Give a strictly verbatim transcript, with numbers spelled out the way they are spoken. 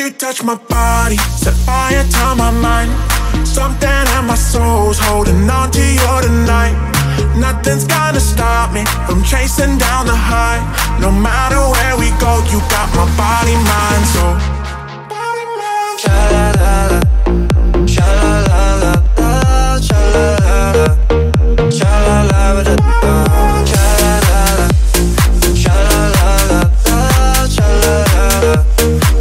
you touch my body, set fire to my mind. Something in my soul's holding on to you tonight. Nothing's gonna stop me from chasing down the high. No matter where we go, you got my body, mind, soul.